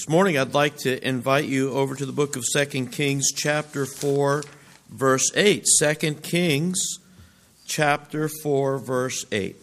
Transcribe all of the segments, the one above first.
This morning I'd like to invite you over to the book of 2 Kings chapter 4 verse 8. 2 Kings chapter 4 verse 8.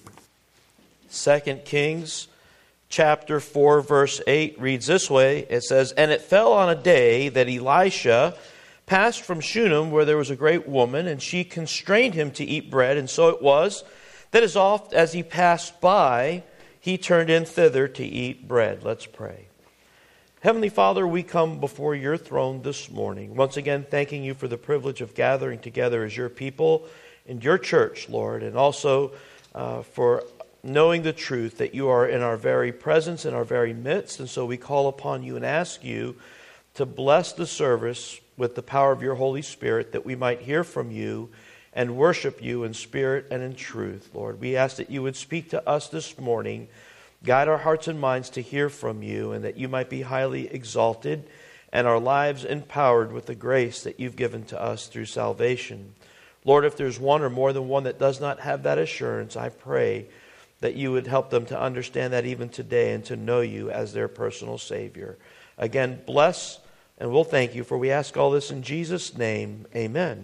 2 Kings chapter 4 verse 8 reads this way. It says, "And it fell on a day that Elisha passed from Shunem, where there was a great woman, and she constrained him to eat bread. And so it was that as oft as he passed by, he turned in thither to eat bread." Let's pray. Heavenly Father, we come before your throne this morning, once again thanking you for the privilege of gathering together as your people in your church, Lord, and also for knowing the truth that you are in our very presence, in our very midst. And so we call upon you and ask you to bless the service with the power of your Holy Spirit, that we might hear from you and worship you in spirit and in truth, Lord. We ask that you would speak to us this morning, guide our hearts and minds to hear from you, and that you might be highly exalted and our lives empowered with the grace that you've given to us through salvation. Lord, if there's one or more than one that does not have that assurance, I pray that you would help them to understand that even today and to know you as their personal Savior. Again, bless, and we'll thank you, for we ask all this in Jesus' name. Amen.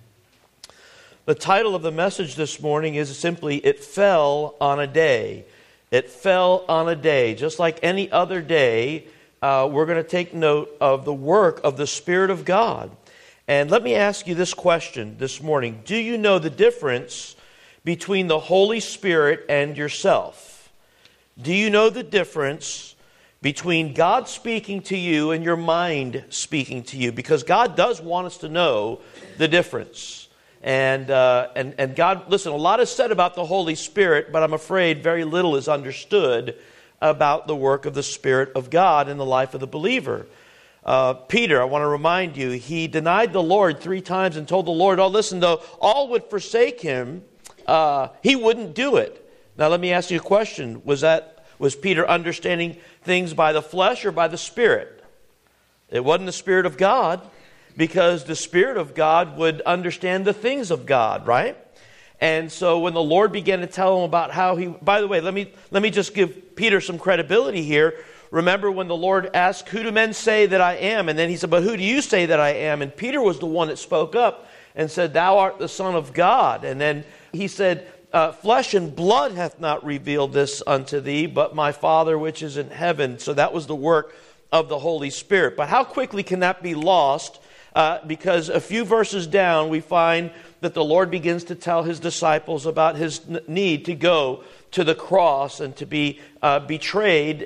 The title of the message this morning is simply, "It Fell on a Day." It fell on a day. Just like any other day, we're going to take note of the work of the Spirit of God. And let me ask you this question this morning. Do you know the difference between the Holy Spirit and yourself? Do you know the difference between God speaking to you and your mind speaking to you? Because God does want us to know the difference. And God, listen, a lot is said about the Holy Spirit, but I'm afraid very little is understood about the work of the Spirit of God in the life of the believer. Peter, I want to remind you, he denied the Lord 3 times and told the Lord, "Oh, listen, though all would forsake him, he wouldn't do it." Now, let me ask you a question. Was Peter understanding things by the flesh or by the Spirit? It wasn't the Spirit of God, because the Spirit of God would understand the things of God, right? And so when the Lord began to tell him about how he... By the way, let me just give Peter some credibility here. Remember when the Lord asked, "Who do men say that I am?" And then he said, "But who do you say that I am?" And Peter was the one that spoke up and said, "Thou art the Son of God." And then he said, "Flesh and blood hath not revealed this unto thee, but my Father which is in heaven." So that was the work of the Holy Spirit. But how quickly can that be lost? Because a few verses down, we find that the Lord begins to tell his disciples about his need to go to the cross and to be betrayed.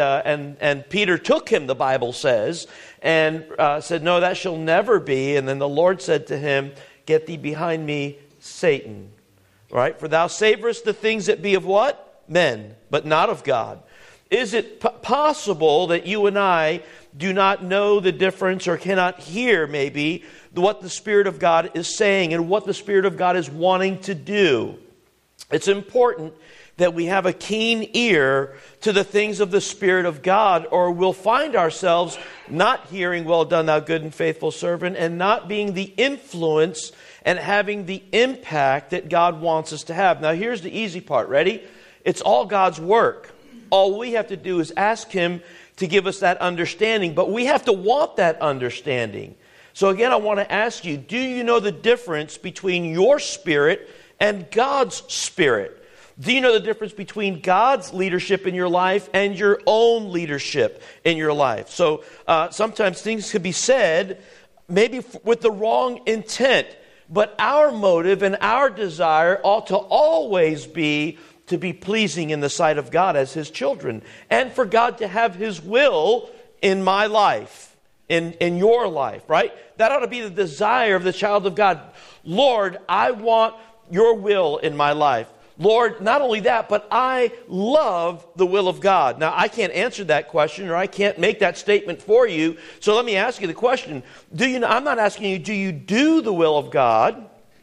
And Peter took him, the Bible says, and said, "No, that shall never be." And then the Lord said to him, "Get thee behind me, Satan." Right? "For thou savorest the things that be of" what? Men, but not of God. Is it possible that you and I do not know the difference, or cannot hear maybe what the Spirit of God is saying and what the Spirit of God is wanting to do? It's important that we have a keen ear to the things of the Spirit of God, or we'll find ourselves not hearing, "Well done, thou good and faithful servant," and not being the influence and having the impact that God wants us to have. Now here's the easy part. Ready? It's all God's work. All we have to do is ask him to give us that understanding, but we have to want that understanding. So again, I want to ask you, do you know the difference between your spirit and God's Spirit? Do you know the difference between God's leadership in your life and your own leadership in your life? So sometimes things could be said maybe with the wrong intent, but our motive and our desire ought to always be to be pleasing in the sight of God as his children, and for God to have his will in my life, in your life, right? That ought to be the desire of the child of God. "Lord, I want your will in my life. Lord, not only that, but I love the will of God." Now, I can't answer that question, or I can't make that statement for you. So let me ask you the question. I'm not asking you, do you do the will of God?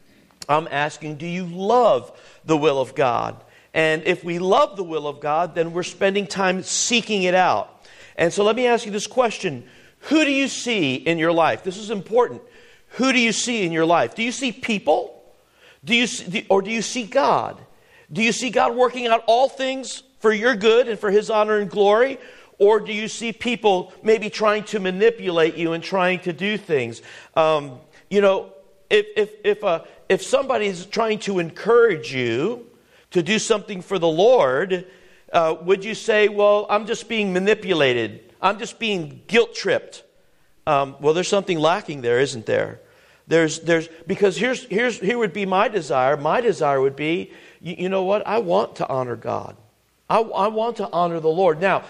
I'm asking, do you love the will of God? And if we love the will of God, then we're spending time seeking it out. And so let me ask you this question. Who do you see in your life? This is important. Who do you see in your life? Do you see people? Do you see God? Do you see God working out all things for your good and for his honor and glory? Or do you see people maybe trying to manipulate you and trying to do things? If somebody's trying to encourage you to do something for the Lord, would you say, well, I'm just being manipulated. I'm just being guilt-tripped. Well, there's something lacking there, isn't there? Because here would be my desire. My desire would be, you know what? I want to honor God. I want to honor the Lord. Now,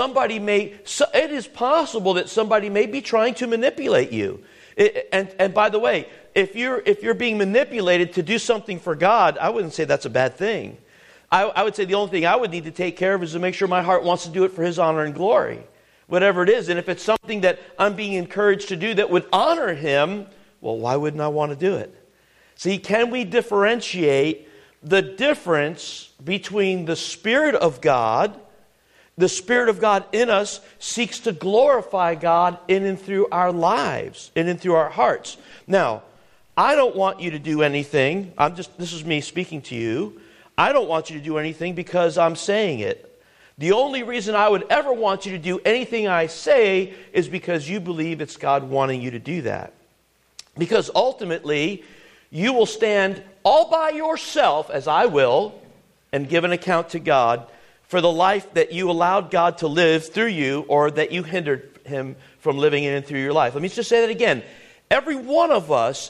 it is possible that somebody may be trying to manipulate you. And by the way, if you're being manipulated to do something for God, I wouldn't say that's a bad thing. I would say the only thing I would need to take care of is to make sure my heart wants to do it for His honor and glory. Whatever it is. And if it's something that I'm being encouraged to do that would honor Him, well, why wouldn't I want to do it? See, can we differentiate the difference between the Spirit of God? The Spirit of God in us seeks to glorify God in and through our lives, in and through our hearts. Now, I don't want you to do anything. This is me speaking to you. I don't want you to do anything because I'm saying it. The only reason I would ever want you to do anything I say is because you believe it's God wanting you to do that. Because ultimately, you will stand all by yourself, as I will, and give an account to God for the life that you allowed God to live through you, or that you hindered Him from living in and through your life. Let me just say that again. Every one of us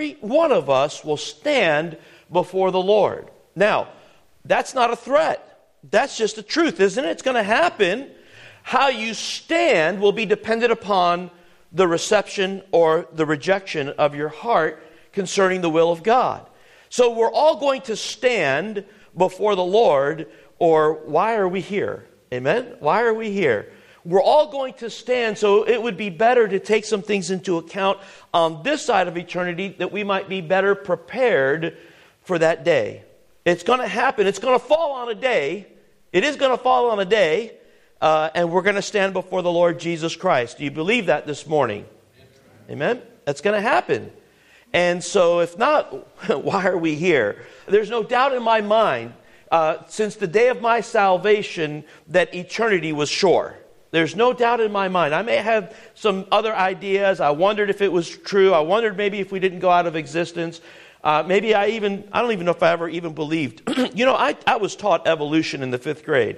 will stand before the Lord. Now, that's not a threat. That's just the truth, isn't it? It's going to happen. How you stand will be dependent upon the reception or the rejection of your heart concerning the will of God. So we're all going to stand before the Lord, or why are we here? Amen? Why are we here? We're all going to stand, so it would be better to take some things into account on this side of eternity that we might be better prepared for that day. It's going to happen. It's going to fall on a day. It is going to fall on a day, and we're going to stand before the Lord Jesus Christ. Do you believe that this morning? Amen? That's going to happen. And so if not, why are we here? There's no doubt in my mind, since the day of my salvation, that eternity was sure. There's no doubt in my mind. I may have some other ideas. I wondered if it was true. I wondered maybe if we didn't go out of existence. Maybe I don't even know if I ever even believed. I was taught evolution in the 5th grade.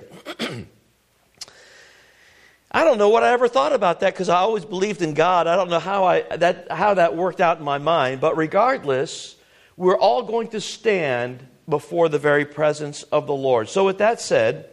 I don't know what I ever thought about that because I always believed in God. I don't know how that worked out in my mind. But regardless, we're all going to stand before the very presence of the Lord. So with that said,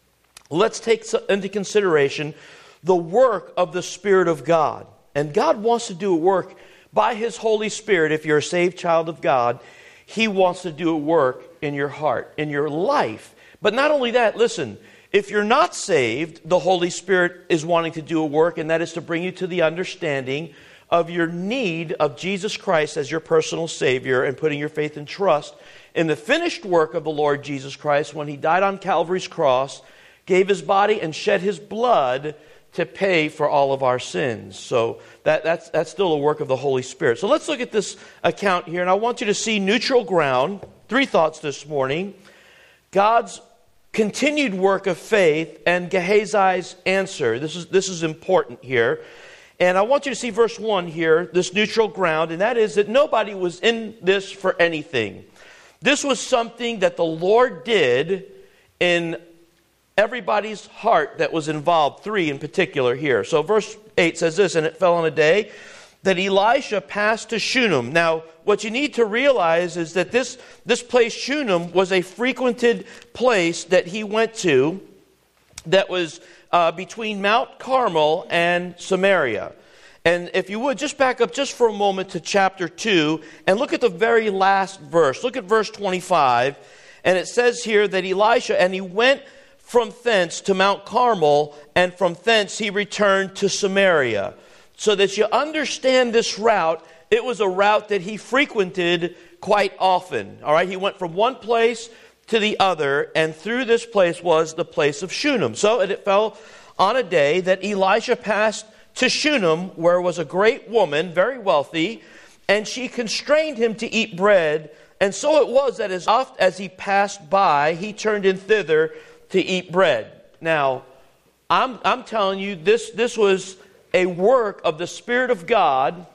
let's take into consideration the work of the Spirit of God. And God wants to do a work by His Holy Spirit. If you're a saved child of God, He wants to do a work in your heart, in your life. But not only that, listen, if you're not saved, the Holy Spirit is wanting to do a work, and that is to bring you to the understanding of your need of Jesus Christ as your personal Savior, and putting your faith and trust in the finished work of the Lord Jesus Christ when He died on Calvary's cross, gave His body and shed His blood to pay for all of our sins. So that's still a work of the Holy Spirit. So let's look at this account here, and I want you to see neutral ground. 3 thoughts this morning. God's continued work of faith and Gehazi's answer. This is important here. And I want you to see verse 1 here, this neutral ground, and that is that nobody was in this for anything. This was something that the Lord did in everybody's heart that was involved. 3 in particular here. So verse 8 says this, and it fell on a day that Elisha passed to Shunem. Now, what you need to realize is that this place, Shunem, was a frequented place that he went to that was between Mount Carmel and Samaria. And if you would, just back up just for a moment to chapter 2 and look at the very last verse. Look at verse 25. And it says here that Elisha, and he went from thence to Mount Carmel, and from thence he returned to Samaria. So that you understand this route, it was a route that he frequented quite often. All right, he went from one place to the other, and through this place was the place of Shunem. So it fell on a day that Elisha passed to Shunem, where was a great woman, very wealthy, and she constrained him to eat bread. And so it was that as oft as he passed by, he turned in thither to eat bread. Now, I'm telling you, this was a work of the Spirit of God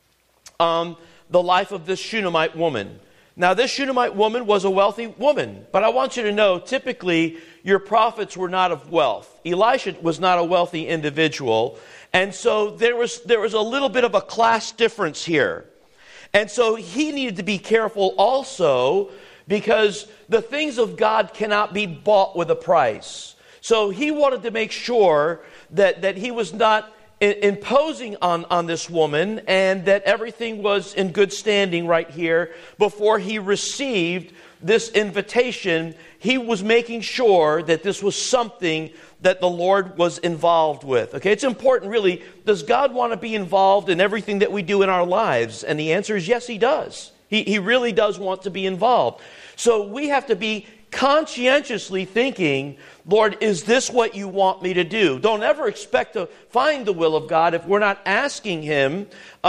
on the life of this Shunammite woman. Now, this Shunammite woman was a wealthy woman, but I want you to know, typically, your prophets were not of wealth. Elisha was not a wealthy individual, and so there was a little bit of a class difference here. And so he needed to be careful also, because the things of God cannot be bought with a price. So he wanted to make sure that he was not imposing on this woman, and that everything was in good standing right here before he received this invitation. He was making sure that this was something that the Lord was involved with. Okay, it's important really. Does God want to be involved in everything that we do in our lives? And the answer is yes, He does. He really does want to be involved. So we have to be conscientiously thinking, Lord, is this what you want me to do? Don't ever expect to find the will of God if we're not asking Him,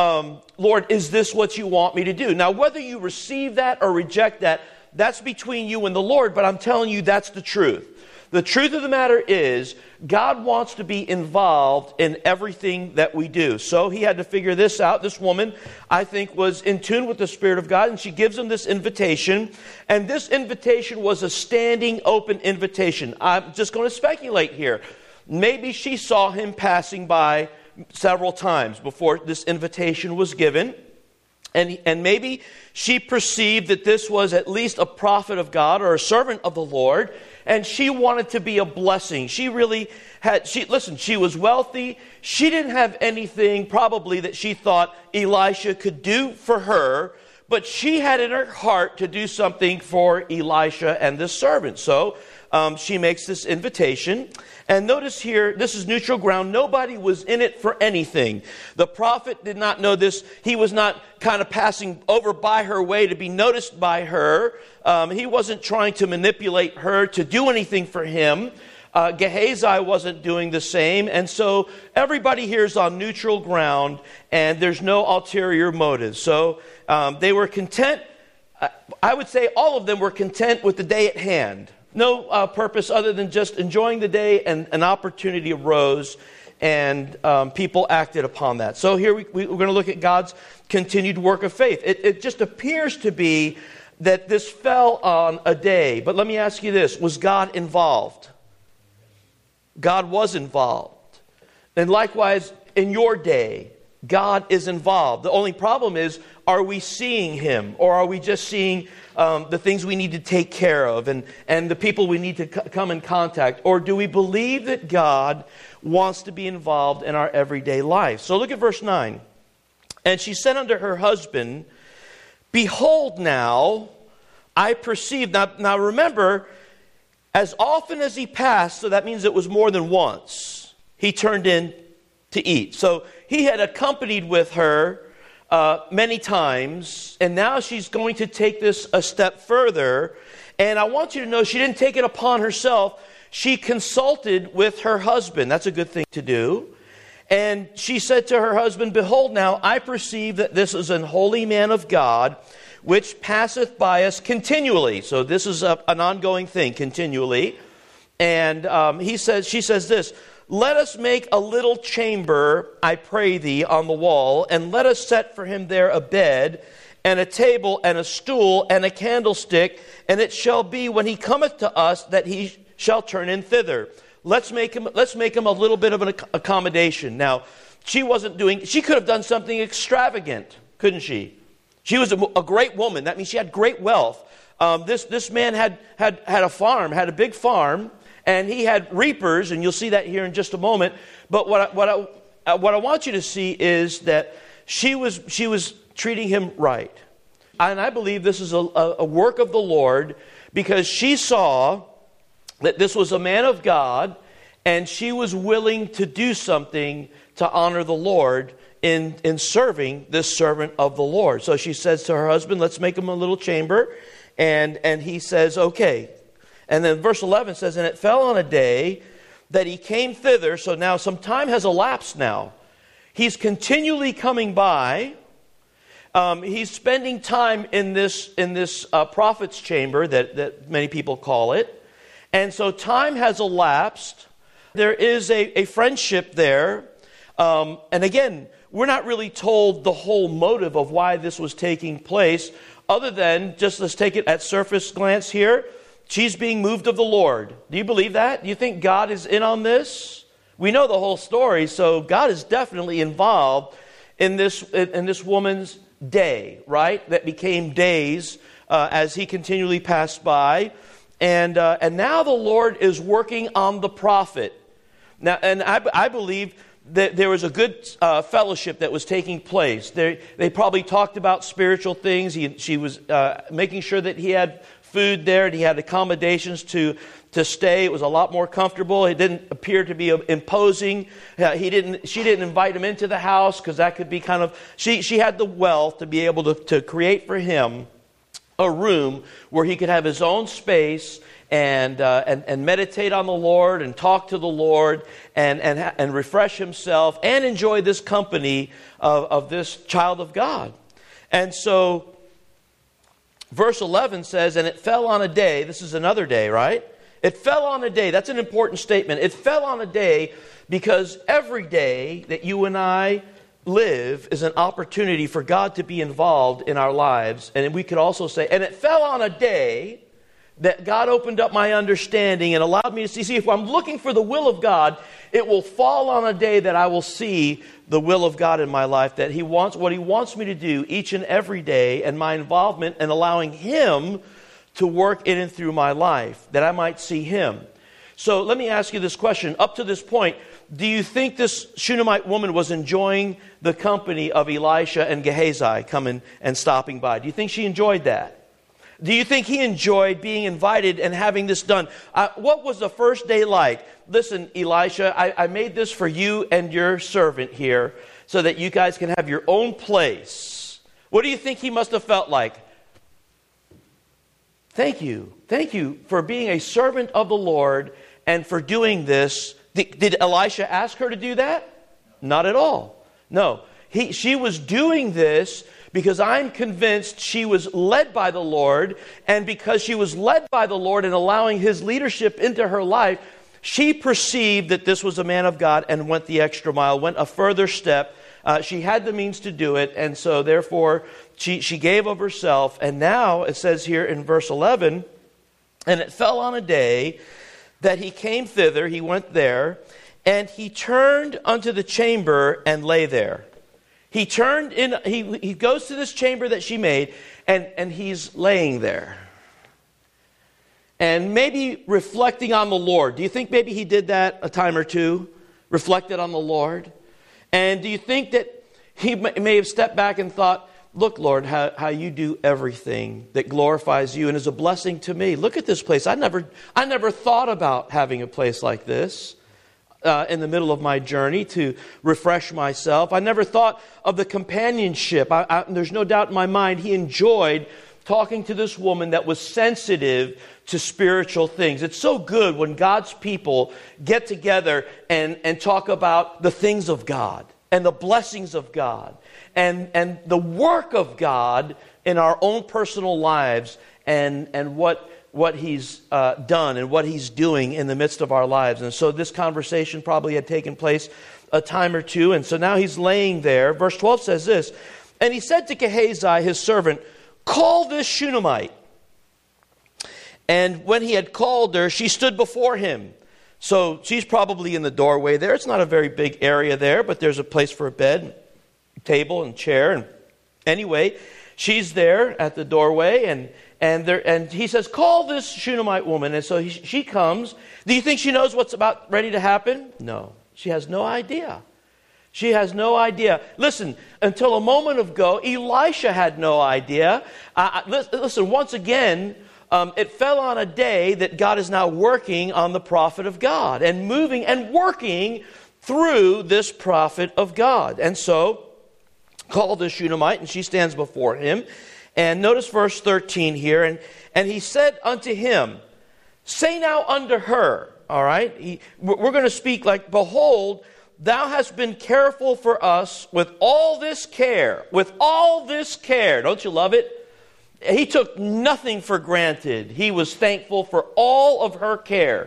Lord, is this what you want me to do? Now, whether you receive that or reject that, that's between you and the Lord, but I'm telling you that's the truth. The truth of the matter is, God wants to be involved in everything that we do. So he had to figure this out. This woman, I think, was in tune with the Spirit of God, and she gives him this invitation. And this invitation was a standing, open invitation. I'm just going to speculate here. Maybe she saw him passing by several times before this invitation was given. And maybe she perceived that this was at least a prophet of God or a servant of the Lord, and she wanted to be a blessing. She really had, she was wealthy. She didn't have anything probably that she thought Elisha could do for her, but she had in her heart to do something for Elisha and this servant. So she makes this invitation. And notice here, this is neutral ground. Nobody was in it for anything. The prophet did not know this. He was not kind of passing over by her way to be noticed by her. He wasn't trying to manipulate her to do anything for him. Gehazi wasn't doing the same. And so everybody here is on neutral ground, and there's no ulterior motive. So they were content. I would say all of them were content with the day at hand. No purpose other than just enjoying the day, and an opportunity arose, and people acted upon that. So here we're going to look at God's continued work of faith. It just appears to be that this fell on a day. But let me ask you this. Was God involved? God was involved. And likewise, in your day, God is involved. The only problem is, are we seeing Him? Or are we just seeing the things we need to take care of and the people we need to come in contact? Or do we believe that God wants to be involved in our everyday life? So look at verse 9. And she said unto her husband, Behold now, I perceive. Now remember, as often as he passed, so that means it was more than once, he turned in to eat. So he had accompanied with her many times, and now she's going to take this a step further. And I want you to know she didn't take it upon herself. She consulted with her husband. That's a good thing to do. And she said to her husband, Behold now, I perceive that this is an holy man of God, which passeth by us continually. So this is an ongoing thing, continually. And she says this, Let us make a little chamber, I pray thee, on the wall, and let us set for him there a bed, and a table, and a stool, and a candlestick, and it shall be when he cometh to us that he shall turn in thither. Let's make him a little bit of an accommodation. Now, she could have done something extravagant, couldn't she? She was a great woman. That means she had great wealth. This man had a farm, had a big farm, and he had reapers, and you'll see that here in just a moment. But what I want you to see is that she was treating him right. And I believe this is a work of the Lord, because she saw that this was a man of God, and she was willing to do something to honor the Lord in serving this servant of the Lord. So she says to her husband, let's make him a little chamber. And he says, okay. And then verse 11 says, And it fell on a day that he came thither. So now some time has elapsed now. He's continually coming by. He's spending time in this prophet's chamber that many people call it. And so time has elapsed. there is a friendship there. And again, we're not really told the whole motive of why this was taking place, other than, just let's take it at surface glance here, she's being moved of the Lord. Do you believe that? Do you think God is in on this? We know the whole story, so God is definitely involved in this woman's day, right? That became days as he continually passed by. And now the Lord is working on the prophet. Now, and I believe that there was a good fellowship that was taking place. They probably talked about spiritual things. She was making sure that he had food there and he had accommodations to stay. It was a lot more comfortable. It didn't appear to be imposing. She didn't invite him into the house because that could be kind of... She had the wealth to be able to create for him a room where he could have his own space and meditate on the Lord and talk to the Lord and refresh himself and enjoy this company of this child of God. And so verse 11 says, and it fell on a day, this is another day, right? It fell on a day. That's an important statement. It fell on a day because every day that you and I live is an opportunity for God to be involved in our lives. And we could also say, and it fell on a day that God opened up my understanding and allowed me to see. See, if I'm looking for the will of God, it will fall on a day that I will see the will of God in my life, that He wants what He wants me to do each and every day, and my involvement and allowing Him to work in and through my life, that I might see Him. So let me ask you this question. Up to this point, do you think this Shunammite woman was enjoying the company of Elisha and Gehazi coming and stopping by? Do you think she enjoyed that? Do you think he enjoyed being invited and having this done? What was the first day like? Listen, Elisha, I made this for you and your servant here so that you guys can have your own place. What do you think he must have felt like? Thank you. Thank you for being a servant of the Lord and for doing this. Did Elisha ask her to do that? Not at all. No. She was doing this because I'm convinced she was led by the Lord, and because she was led by the Lord and allowing His leadership into her life, she perceived that this was a man of God and went the extra mile, went a further step. She had the means to do it, and so therefore she gave of herself. And now it says here in verse 11, and it fell on a day that he came thither, he went there, and he turned unto the chamber and lay there. He turned in, he goes to this chamber that she made, and he's laying there. And maybe reflecting on the Lord. Do you think maybe he did that a time or two? Reflected on the Lord? And do you think that he may have stepped back and thought, look, Lord, how you do everything that glorifies you and is a blessing to me. Look at this place. I never thought about having a place like this in the middle of my journey to refresh myself. I never thought of the companionship. There's no doubt in my mind he enjoyed talking to this woman that was sensitive to spiritual things. It's so good when God's people get together and talk about the things of God and the blessings of God and the work of God in our own personal lives and what He's done and what He's doing in the midst of our lives. And so this conversation probably had taken place a time or two. And so now he's laying there. Verse 12 says this, and he said to Gehazi, his servant, call this Shunammite. And when he had called her, she stood before him. So she's probably in the doorway there. It's not a very big area there, but there's a place for a bed, table, and chair. And anyway, she's there at the doorway, and he says, call this Shunammite woman. And so she comes. Do you think she knows what's about ready to happen? No. She has no idea. She has no idea. Listen, until a moment ago, Elisha had no idea. Listen, once again, it fell on a day that God is now working on the prophet of God and moving and working through this prophet of God. And so, call this Shunammite, and she stands before him. And notice verse 13 here. And he said unto him, say now unto her, all right? We're going to speak like, behold, thou hast been careful for us with all this care. With all this care. Don't you love it? He took nothing for granted. He was thankful for all of her care.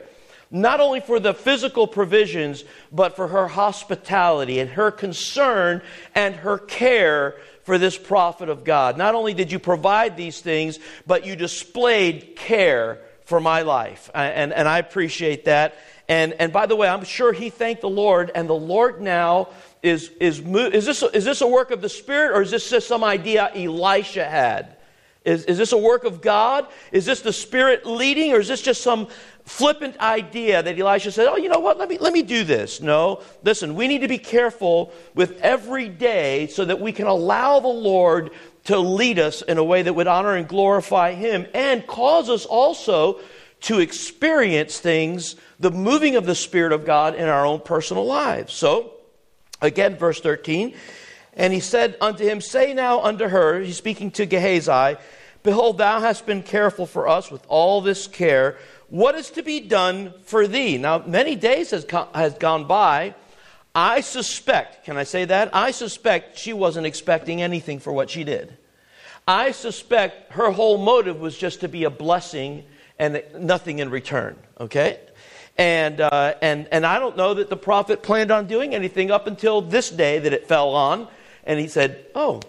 not only for the physical provisions, but for her hospitality and her concern and her care for this prophet of God. Not only did you provide these things, but you displayed care for my life. And I appreciate that. And by the way, I'm sure he thanked the Lord, and the Lord now is this a work of the Spirit, or is this just some idea Elisha had? Is this a work of God? Is this the Spirit leading, or is this just some flippant idea that Elisha said, oh, you know what, let me do this? No, listen, we need to be careful with every day so that we can allow the Lord to lead us in a way that would honor and glorify Him, and cause us also to experience things, the moving of the Spirit of God in our own personal lives. So, again, verse 13, and he said unto him, say now unto her, he's speaking to Gehazi, behold, thou hast been careful for us with all this care. What is to be done for thee? Now, many days has gone by. I suspect, can I say that? I suspect she wasn't expecting anything for what she did. I suspect her whole motive was just to be a blessing and nothing in return, okay? And I don't know that the prophet planned on doing anything up until this day that it fell on. And he said, oh,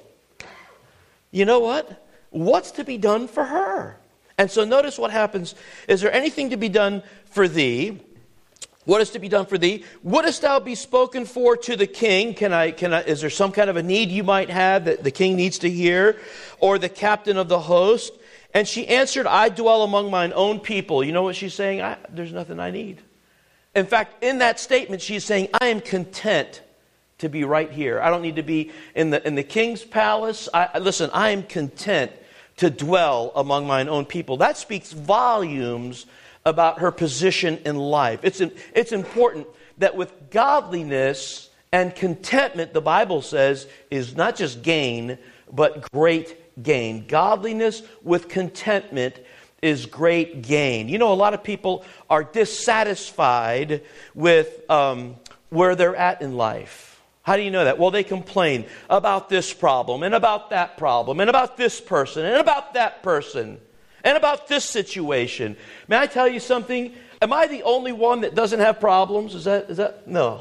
you know what? What's to be done for her? And so notice what happens. Is there anything to be done for thee? What is to be done for thee? Wouldest thou be spoken for to the king? Is there some kind of a need you might have that the king needs to hear? Or the captain of the host? And she answered, I dwell among mine own people. You know what she's saying? There's nothing I need. In fact, in that statement, she's saying, I am content to be right here. I don't need to be in the king's palace. Listen, I am content to dwell among mine own people. That speaks volumes about her position in life. It's important that with godliness and contentment, the Bible says, is not just gain, but great gain. Godliness with contentment is great gain. You know, a lot of people are dissatisfied with where they're at in life. How do you know that? Well, they complain about this problem, and about that problem, and about this person, and about that person, and about this situation. May I tell you something? Am I the only one that doesn't have problems? Is that? No.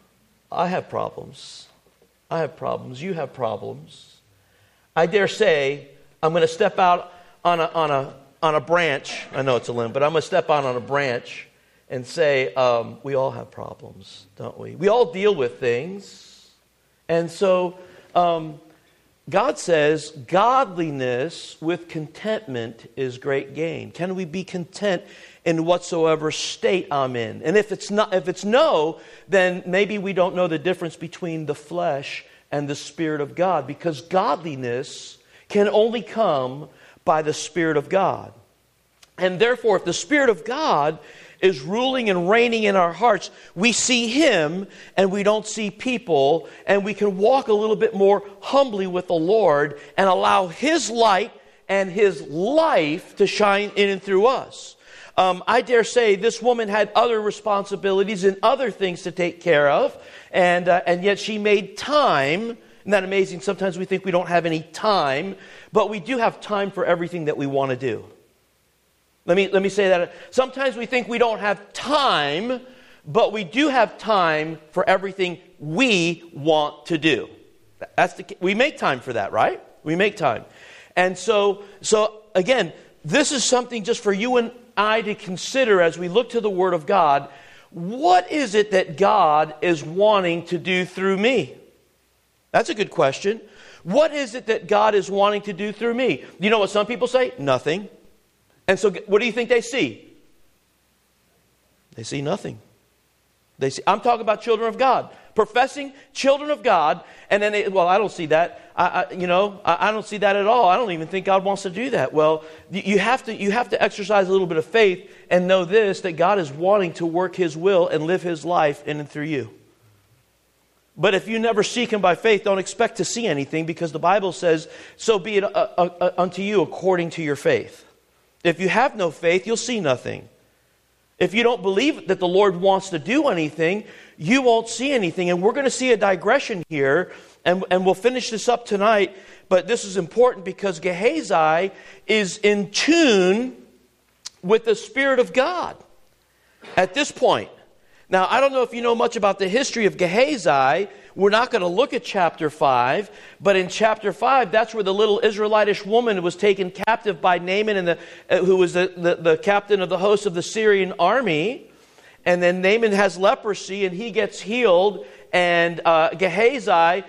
I have problems. I have problems. You have problems. I dare say I'm going to step out on a branch. I know it's a limb, but I'm going to step out on a branch and say, we all have problems, don't we? We all deal with things. And so God says godliness with contentment is great gain. Can we be content in whatsoever state I'm in? And if it's no, then maybe we don't know the difference between the flesh and the Spirit of God, because godliness can only come by the Spirit of God. And therefore, if the Spirit of God is ruling and reigning in our hearts, we see Him and we don't see people, and we can walk a little bit more humbly with the Lord and allow His light and His life to shine in and through us. I dare say this woman had other responsibilities and other things to take care of, and yet she made time. Isn't that amazing? Sometimes we think we don't have any time, but we do have time for everything that we want to do. Let me say that. Sometimes we think we don't have time, but we do have time for everything we want to do. We make time for that, right? We make time. And so again, this is something just for you and I to consider as we look to the Word of God. What is it that God is wanting to do through me? That's a good question. What is it that God is wanting to do through me? You know what some people say? Nothing. And so what do you think they see? They see nothing. I'm talking about children of God. Professing children of God. And then I don't see that. I don't see that at all. I don't even think God wants to do that. Well, you have to exercise a little bit of faith and know this, that God is wanting to work His will and live His life in and through you. But if you never seek Him by faith, don't expect to see anything, because the Bible says, so be it unto you according to your faith. If you have no faith, you'll see nothing. If you don't believe that the Lord wants to do anything, you won't see anything. And we're going to see a digression here, and we'll finish this up tonight. But this is important because Gehazi is in tune with the Spirit of God. At this point. Now, I don't know if you know much about the history of Gehazi. We're not going to look at chapter 5, but in chapter 5, that's where the little Israelitish woman was taken captive by Naaman, who was the captain of the host of the Syrian army. And then Naaman has leprosy, and he gets healed, and Gehazi,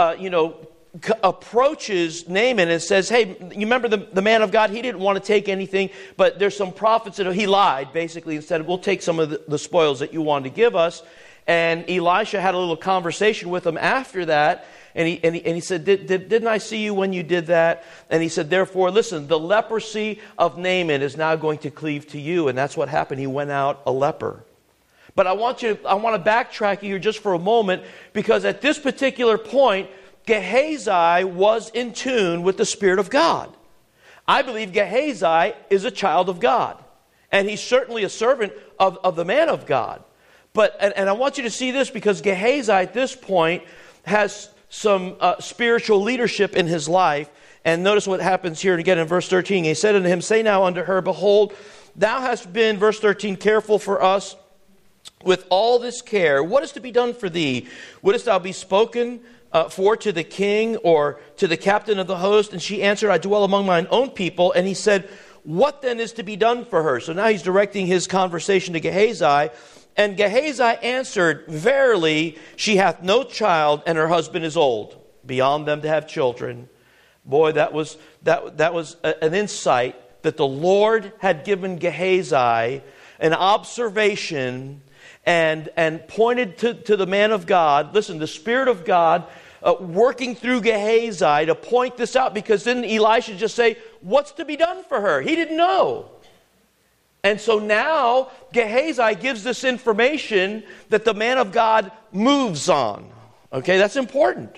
approaches Naaman and says, hey, you remember the man of God? He didn't want to take anything, but there's some prophets that he lied, basically, and said, we'll take some of the spoils that you wanted to give us. And Elisha had a little conversation with him after that, and he said, didn't I see you when you did that? And he said, therefore, listen, the leprosy of Naaman is now going to cleave to you. And that's what happened. He went out a leper. But I want to backtrack here just for a moment, because at this particular point, Gehazi was in tune with the Spirit of God. I believe Gehazi is a child of God. And he's certainly a servant of the man of God. But and I want you to see this, because Gehazi at this point has some spiritual leadership in his life. And notice what happens here again in verse 13. He said unto him, say now unto her, behold, thou hast been, verse 13, careful for us with all this care. What is to be done for thee? Wouldst thou be spoken for to the king or to the captain of the host? And she answered, I dwell among mine own people. And he said, what then is to be done for her? So now he's directing his conversation to Gehazi. And Gehazi answered, verily, she hath no child, and her husband is old, beyond them to have children. Boy, that was an insight that the Lord had given Gehazi, an observation, and pointed to the man of God. Listen, the Spirit of God working through Gehazi to point this out, because then Elisha just say, what's to be done for her? He didn't know. And so now Gehazi gives this information that the man of God moves on. Okay, that's important.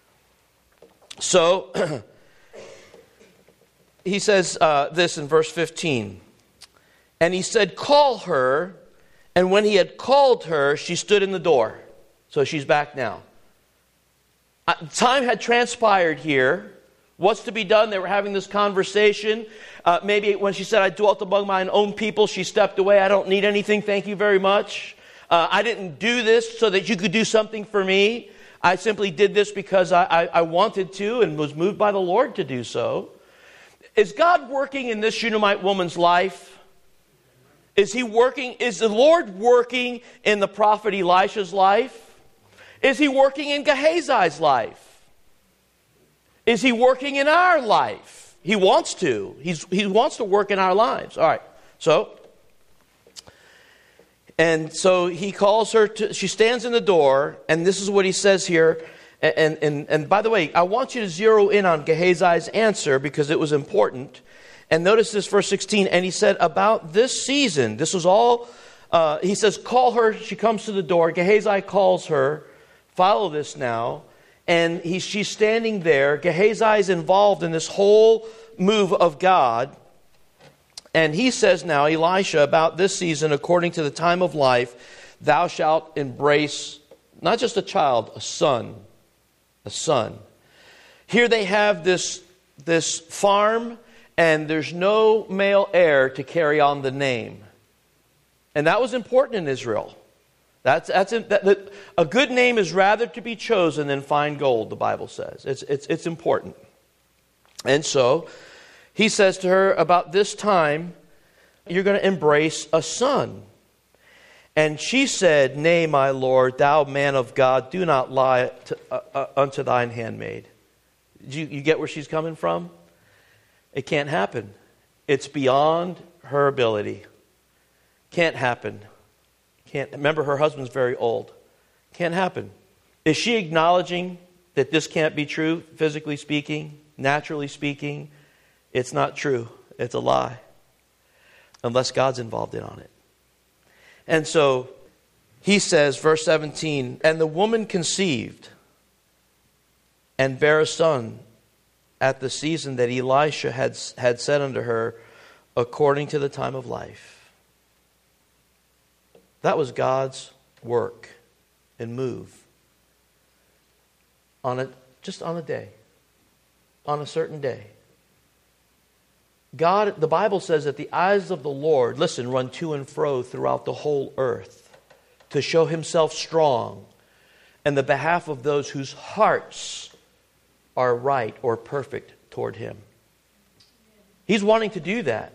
So he says this in verse 15. And he said, call her. And when he had called her, she stood in the door. So she's back now. Time had transpired here. What's to be done? They were having this conversation. Maybe when she said, I dwelt among mine own people, she stepped away. I don't need anything. Thank you very much. I didn't do this so that you could do something for me. I simply did this because I wanted to and was moved by the Lord to do so. Is God working in this Shunammite woman's life? Is he working? Is the Lord working in the prophet Elisha's life? Is he working in Gehazi's life? Is he working in our life? He wants to. He wants to work in our lives. All right. So he calls her to, she stands in the door, and this is what he says here. And by the way, I want you to zero in on Gehazi's answer, because it was important. And notice this, verse 16. And he said, about this season, this was all, he says, call her. She comes to the door. Gehazi calls her. Follow this now. And she's standing there. Gehazi is involved in this whole move of God. And he says now, Elisha, about this season, according to the time of life, thou shalt embrace not just a child, a son. A son. Here they have this farm, and there's no male heir to carry on the name. And that was important in Israel. A good name is rather to be chosen than fine gold, the Bible says. It's important. And so he says to her, about this time, you're going to embrace a son. And she said, nay, my Lord, thou man of God, do not lie unto thine handmaid. You get where she's coming from? It can't happen. It's beyond her ability. Can't happen. Remember, her husband's very old. Can't happen. Is she acknowledging that this can't be true, physically speaking, naturally speaking? It's not true. It's a lie. Unless God's involved in on it. And so he says, verse 17, and the woman conceived and bare a son at the season that Elisha had said unto her, according to the time of life. That was God's work and move just on a day, on a certain day. God, the Bible says that the eyes of the Lord, listen, run to and fro throughout the whole earth to show Himself strong in the behalf of those whose hearts are right or perfect toward Him. He's wanting to do that.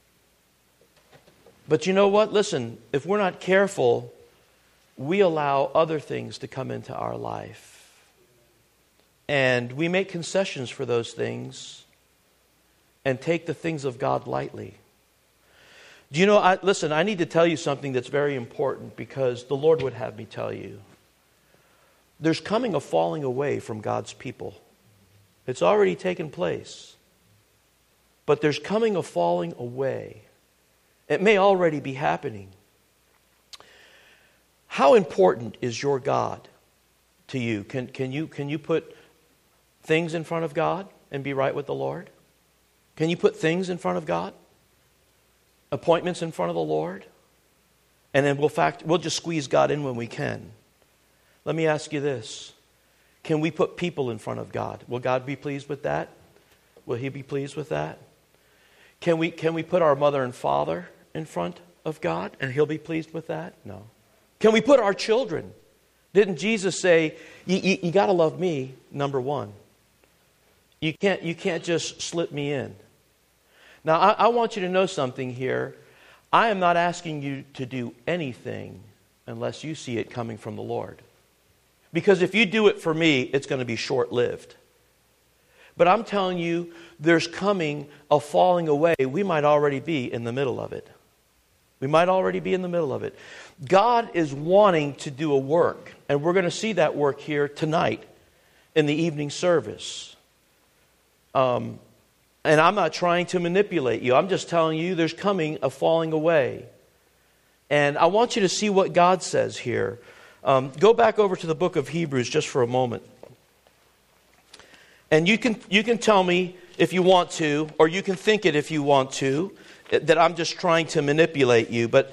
But you know what? Listen, if we're not careful, we allow other things to come into our life. And we make concessions for those things and take the things of God lightly. Do you know, listen, I need to tell you something that's very important because the Lord would have me tell you. There's coming a falling away from God's people. It's already taken place. But there's coming a falling away. It may already be happening. How important is your God to you? Can you put things in front of God and be right with the Lord? Can you put things in front of God? Appointments in front of the Lord? And then we'll just squeeze God in when we can. Let me ask you this. Can we put people in front of God? Will God be pleased with that? Will He be pleased with that? Can we put our mother and father in front of God and He'll be pleased with that? No. Can we put our children? Didn't Jesus say, you got to love me, number one. You can't just slip me in. Now, I want you to know something here. I am not asking you to do anything unless you see it coming from the Lord. Because if you do it for me, it's going to be short-lived. But I'm telling you, there's coming a falling away. We might already be in the middle of it. We might already be in the middle of it. God is wanting to do a work. And we're going to see that work here tonight in the evening service. And I'm not trying to manipulate you. I'm just telling you there's coming a falling away. And I want you to see what God says here. Go back over to the book of Hebrews just for a moment. And you can tell me if you want to, or you can think it if you want to, that I'm just trying to manipulate you. But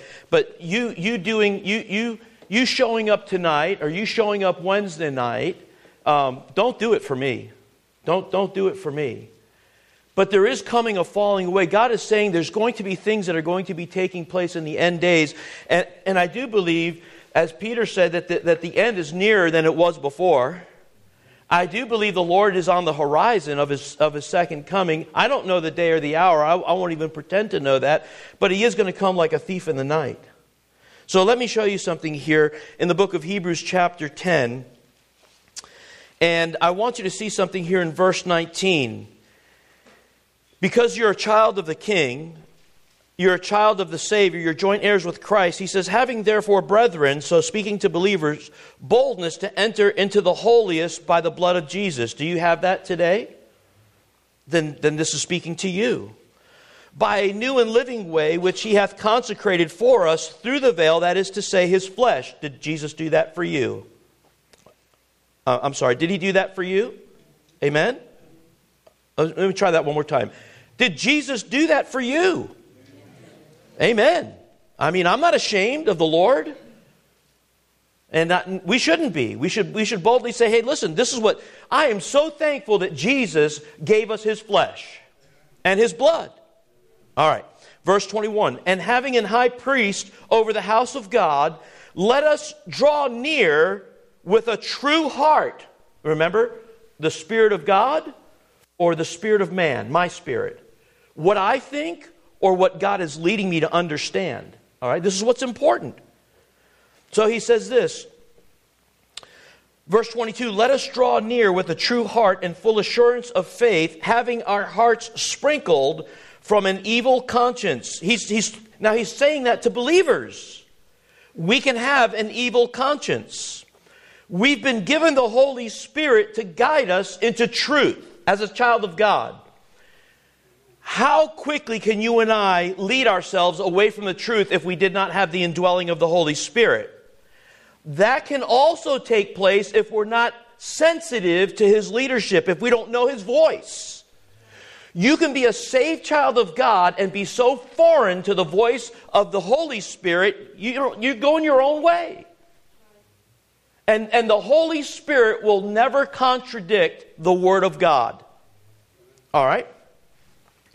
you showing up tonight, or you showing up Wednesday night, don't do it for me. Don't do it for me. But there is coming a falling away. God is saying there's going to be things that are going to be taking place in the end days. And I do believe, as Peter said, that the end is nearer than it was before. I do believe the Lord is on the horizon of His second coming. I don't know the day or the hour. I won't even pretend to know that. But He is going to come like a thief in the night. So let me show you something here in the book of Hebrews chapter 10. And I want you to see something here in verse 19. Because you're a child of the King, you're a child of the Savior, you're joint heirs with Christ. He says, having therefore, brethren, so speaking to believers, boldness to enter into the holiest by the blood of Jesus. Do you have that today? Then this is speaking to you. By a new and living way, which He hath consecrated for us through the veil, that is to say, His flesh. Did Jesus do that for you? Did He do that for you? Amen? Let me try that one more time. Did Jesus do that for you? Amen. I mean, I'm not ashamed of the Lord. And we shouldn't be. We should boldly say, hey, listen, this is what... I am so thankful that Jesus gave us His flesh and His blood. All right. Verse 21. And having an high priest over the house of God, let us draw near with a true heart. Remember, the Spirit of God or the spirit of man, my spirit. What I think or what God is leading me to understand. All right, this is what's important. So he says this, verse 22, let us draw near with a true heart and full assurance of faith, having our hearts sprinkled from an evil conscience. He's saying that to believers. We can have an evil conscience. We've been given the Holy Spirit to guide us into truth as a child of God. How quickly can you and I lead ourselves away from the truth if we did not have the indwelling of the Holy Spirit? That can also take place if we're not sensitive to His leadership, if we don't know His voice. You can be a saved child of God and be so foreign to the voice of the Holy Spirit, you're going your own way. And the Holy Spirit will never contradict the Word of God. All right?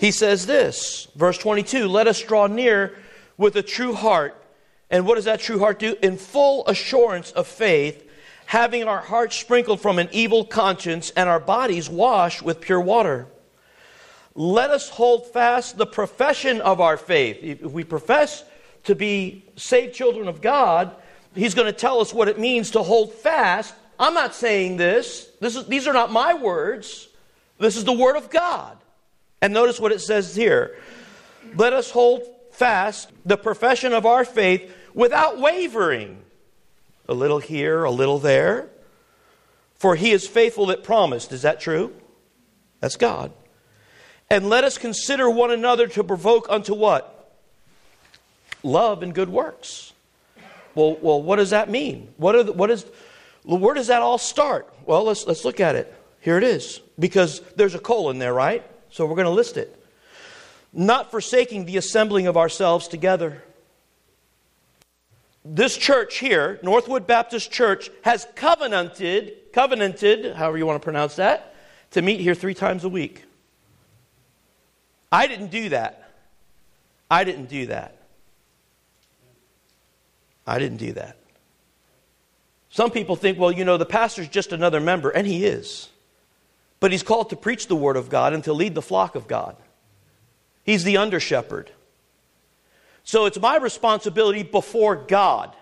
He says this, verse 22, let us draw near with a true heart. And what does that true heart do? In full assurance of faith, having our hearts sprinkled from an evil conscience and our bodies washed with pure water. Let us hold fast the profession of our faith. If we profess to be saved children of God, He's going to tell us what it means to hold fast. I'm not saying this. These are not my words. This is the Word of God. And notice what it says here. Let us hold fast the profession of our faith without wavering. A little here, a little there. For He is faithful that promised. Is that true? That's God. And let us consider one another to provoke unto what? Love and good works. Well, what does that mean? Where does that all start? Well, let's look at it. Here it is. Because there's a colon there, right? So we're going to list it. Not forsaking the assembling of ourselves together. This church here, Northwood Baptist Church, has covenanted, however you want to pronounce that, to meet here 3 times a week. I didn't do that. I didn't do that. Some people think, well, the pastor's just another member, and he is. But he's called to preach the Word of God and to lead the flock of God. He's the under-shepherd. So it's my responsibility before God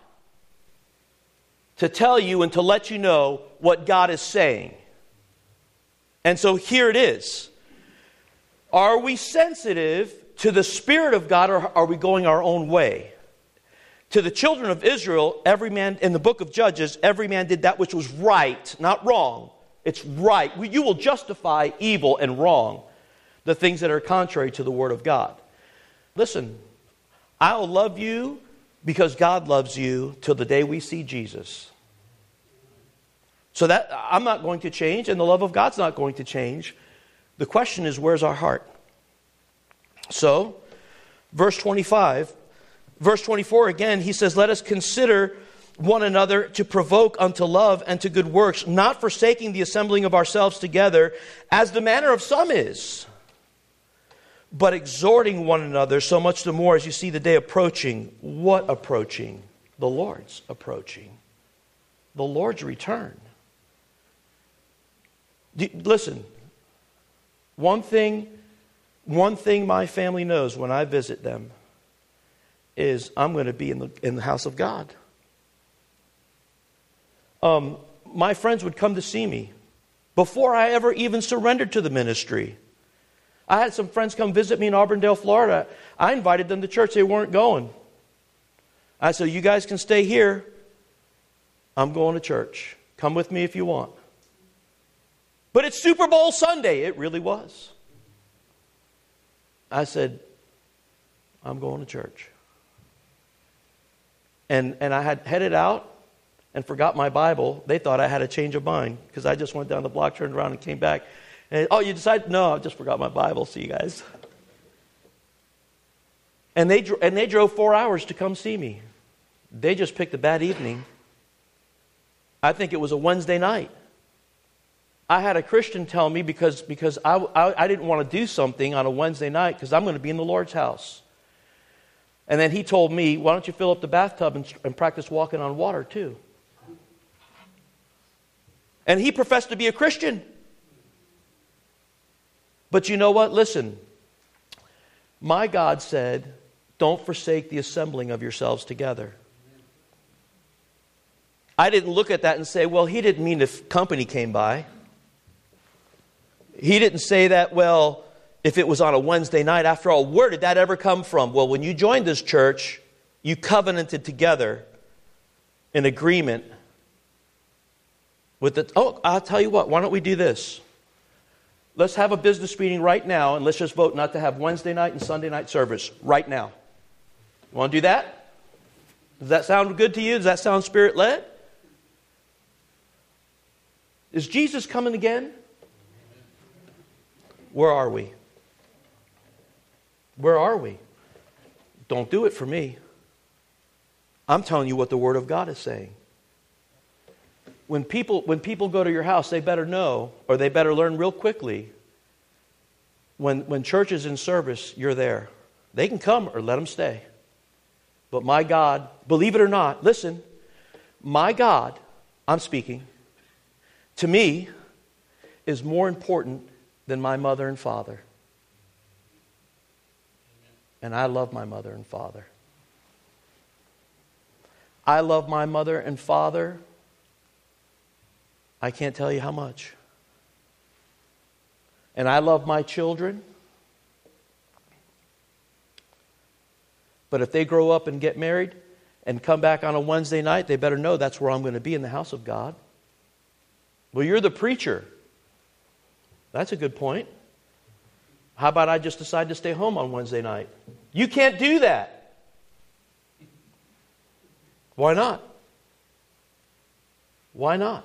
to tell you and to let you know what God is saying. And so here it is. Are we sensitive to the Spirit of God, or are we going our own way? To the children of Israel, every man, in the book of Judges, every man did that which was right, not wrong. It's right. You will justify evil and wrong, the things that are contrary to the Word of God. Listen, I'll love you because God loves you till the day we see Jesus. So that I'm not going to change, and the love of God's not going to change. The question is, where's our heart? So, verse 25, verse 24 again, he says, let us consider one another to provoke unto love and to good works, not forsaking the assembling of ourselves together, as the manner of some is, but exhorting one another, so much the more as you see the day approaching. What approaching? The Lord's approaching. The Lord's return. Listen, one thing my family knows when I visit them is I'm going to be in the house of God. My friends would come to see me before I ever even surrendered to the ministry. I had some friends come visit me in Auburndale, Florida. I invited them to church. They weren't going. I said, you guys can stay here. I'm going to church. Come with me if you want. But it's Super Bowl Sunday. It really was. I said, I'm going to church. And I had headed out and forgot my Bible. They thought I had a change of mind because I just went down the block, turned around, and came back. And, you decided? No, I just forgot my Bible. See you guys. And they drove 4 hours to come see me. They just picked a bad evening. I think it was a Wednesday night. I had a Christian tell me because I didn't want to do something on a Wednesday night because I'm going to be in the Lord's house. And then he told me, why don't you fill up the bathtub and practice walking on water too? And he professed to be a Christian. But you know what? Listen, my God said, don't forsake the assembling of yourselves together. I didn't look at that and say, well, he didn't mean if company came by. He didn't say that, well, if it was on a Wednesday night. After all, where did that ever come from? Well, when you joined this church, you covenanted together in agreement with the... Oh, I'll tell you what, why don't we do this? Let's have a business meeting right now, and let's just vote not to have Wednesday night and Sunday night service right now. You want to do that? Does that sound good to you? Does that sound Spirit-led? Is Jesus coming again? Where are we? Where are we? Don't do it for me. I'm telling you what the Word of God is saying. When people go to your house, they better know, or they better learn real quickly, When church is in service, you're there. They can come or let them stay. But my God, believe it or not, listen, my God, I'm speaking, to me, is more important than my mother and father. And I love my mother and father. I love my mother and father. I can't tell you how much. And I love my children. But if they grow up and get married and come back on a Wednesday night, they better know that's where I'm going to be, in the house of God. Well, you're the preacher. That's a good point. How about I just decide to stay home on Wednesday night? You can't do that. Why not? Why not?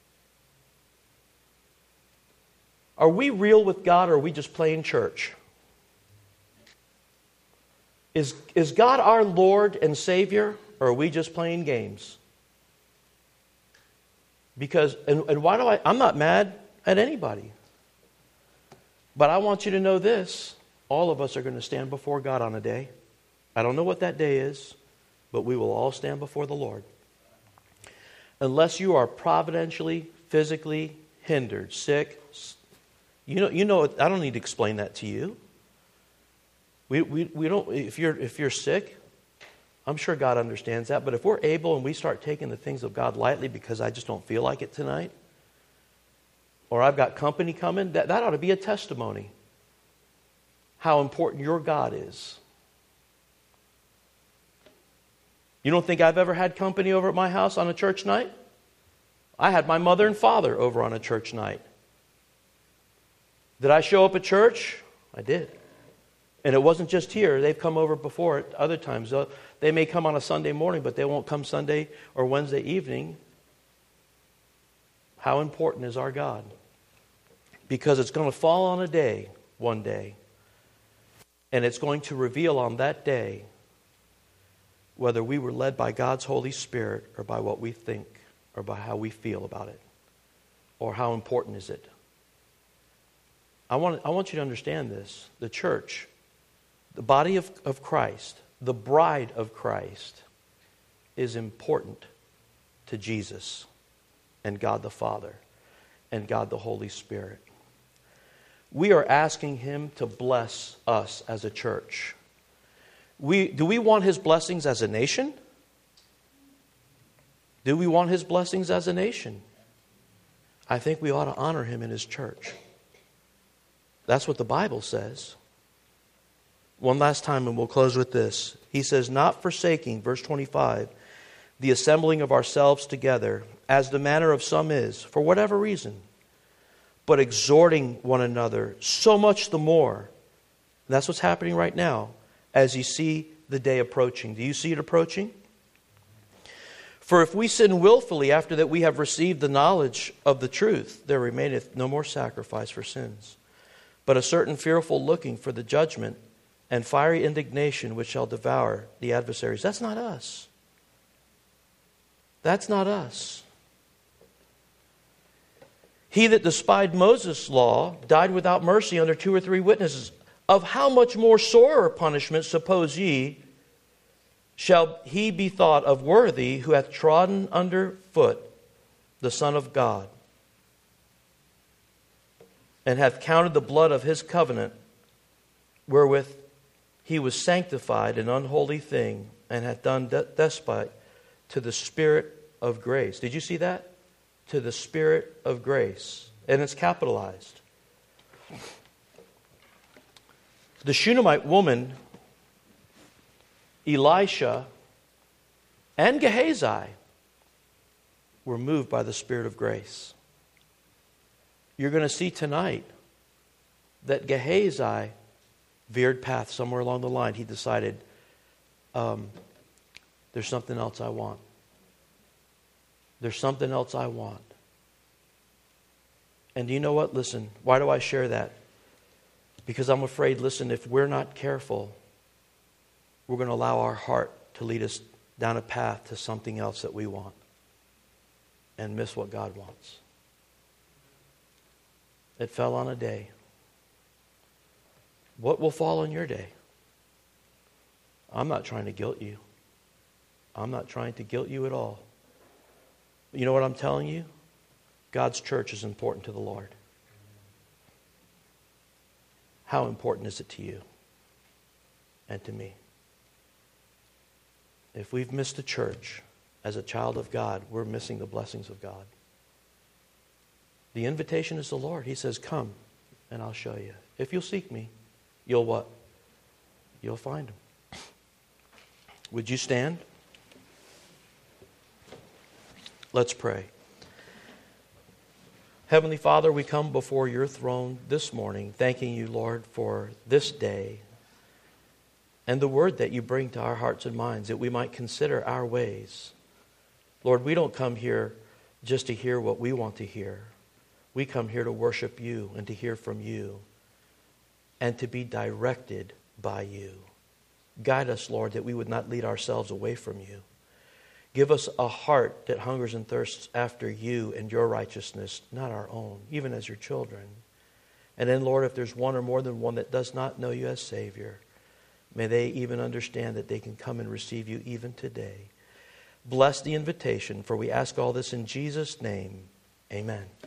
Are we real with God, or are we just playing church? Is God our Lord and Savior, or are we just playing games? Because, and why do I'm not mad at anybody. But I want you to know this. All of us are going to stand before God on a day. I don't know what that day is, but we will all stand before the Lord. Unless you are providentially, physically hindered, sick. You know. I don't need to explain that to you. We don't. If you're sick, I'm sure God understands that. But if we're able and we start taking the things of God lightly because I just don't feel like it tonight, or I've got company coming, that ought to be a testimony how important your God is. You don't think I've ever had company over at my house on a church night? I had my mother and father over on a church night. Did I show up at church? I did. And it wasn't just here. They've come over before at other times. They may come on a Sunday morning, but they won't come Sunday or Wednesday evening. How important is our God? Because it's going to fall on a day, one day. And it's going to reveal on that day whether we were led by God's Holy Spirit or by what we think or by how we feel about it. Or how important is it? I want you to understand this. The church, the body of Christ, the bride of Christ, is important to Jesus and God the Father and God the Holy Spirit. We are asking Him to bless us as a church. Do we want His blessings as a nation? Do we want His blessings as a nation? I think we ought to honor Him in His church. That's what the Bible says. One last time and we'll close with this. He says, not forsaking, verse 25, the assembling of ourselves together, as the manner of some is, for whatever reason, but exhorting one another, so much the more. And that's what's happening right now, as you see the day approaching. Do you see it approaching? For if we sin willfully after that we have received the knowledge of the truth, there remaineth no more sacrifice for sins, but a certain fearful looking for the judgment and fiery indignation which shall devour the adversaries. That's not us. That's not us. He that despised Moses' law died without mercy under 2 or 3 witnesses. Of how much more sorer punishment, suppose ye, shall he be thought of worthy who hath trodden under foot the Son of God, and hath counted the blood of his covenant, wherewith he was sanctified, an unholy thing, and hath done despite to the Spirit of grace. Did you see that? To the Spirit of grace. And it's capitalized. The Shunammite woman, Elisha, and Gehazi were moved by the Spirit of grace. You're going to see tonight that Gehazi veered path somewhere along the line. He decided, there's something else I want. There's something else I want. And do you know what? Listen, why do I share that? Because I'm afraid, listen, if we're not careful, we're going to allow our heart to lead us down a path to something else that we want and miss what God wants. It fell on a day. What will fall on your day? I'm not trying to guilt you. I'm not trying to guilt you at all. But you know what I'm telling you? God's church is important to the Lord. How important is it to you and to me? If we've missed the church as a child of God, we're missing the blessings of God. The invitation is the Lord. He says, come and I'll show you. If you'll seek me, you'll what? You'll find him. Would you stand? Let's pray. Heavenly Father, we come before your throne this morning, thanking you, Lord, for this day and the word that you bring to our hearts and minds, that we might consider our ways. Lord, we don't come here just to hear what we want to hear. We come here to worship you and to hear from you and to be directed by you. Guide us, Lord, that we would not lead ourselves away from you. Give us a heart that hungers and thirsts after you and your righteousness, not our own, even as your children. And then, Lord, if there's one or more than one that does not know you as Savior, may they even understand that they can come and receive you even today. Bless the invitation, for we ask all this in Jesus' name. Amen.